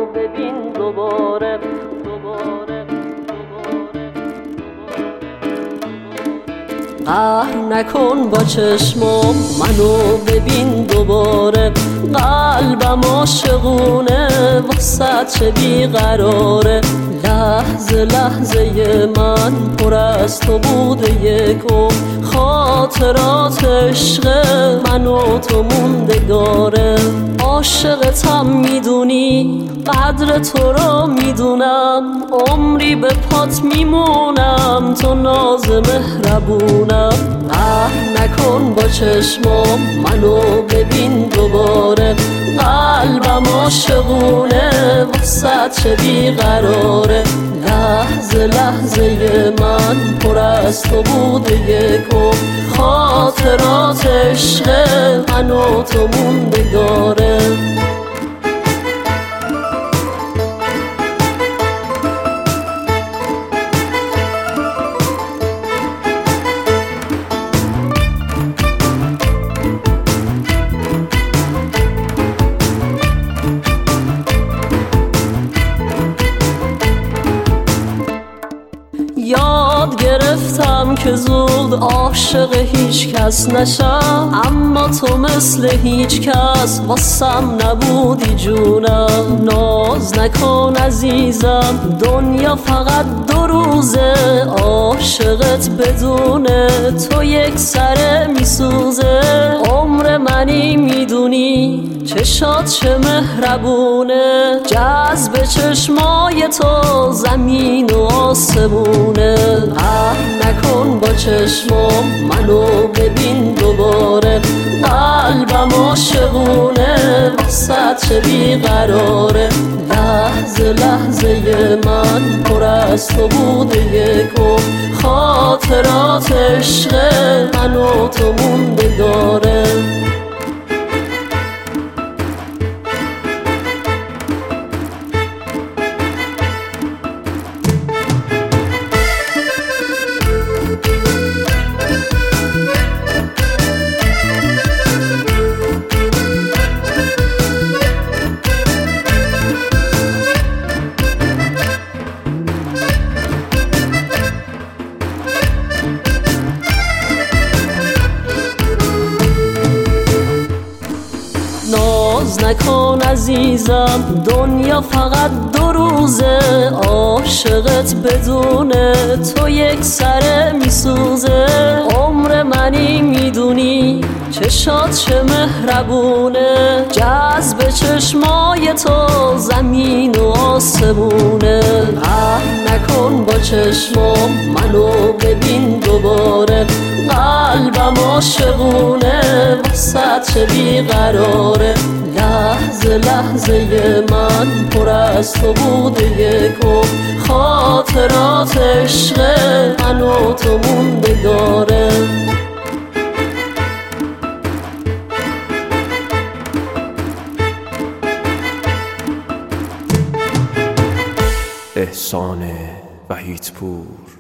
ببین دوباره. قهر نکن با چشمم منو ببین دوباره. قلبم عاشقونه واسه چه بیقراره. لحظه لحظه من پر از تو بوده یکم. خاطرات عشق من و تو موندگاره. عاشقتم میدونی قدر تو رو میدونم. عمری به پات میمونم تو ناز مهربونم. قهر نکن با چشمم منو ببین دوباره. قلبم عاشقونه واسه چه بیقراره. لحظه لحظه من پر از تو بوده یکم. خاطرات عشق من و تو موندگاره. یاد گرفتم که زود عاشق هیچ کس نشم. اما تو مثل هیچ کس واسم نبودی جونم. ناز نکن عزیزم دنیا فقط 2 روزه. عاشقت بدونه تو یک سره میسوزه. عمر منی میدونی چشات چه مهربونه. جذب چشمای تو زمین و آسمونه. قهر نکن با چشمم منو ببین دوباره. قلبم عاشقونه واسه چه بیقراره. لحظه لحظه من پر از تو بوده یکم. خاطرات عشق من و تو موندگاره. ناز نکن عزیزم دنیا فقط 2 روزه. عاشقت بدونه تو یک سره میسوزه. عمر منی میدونی چشات چه مهربونه. جذب چشمای تو زمین و آسمونه. قهر نکن با چشمم منو ببین دوباره. قلبم عاشقونه واسه چه بیقراره. لحظه لحظه من پر از تو بوده یکم. خاطرات عشق من و تو موندگاره. احسان وحیدپور.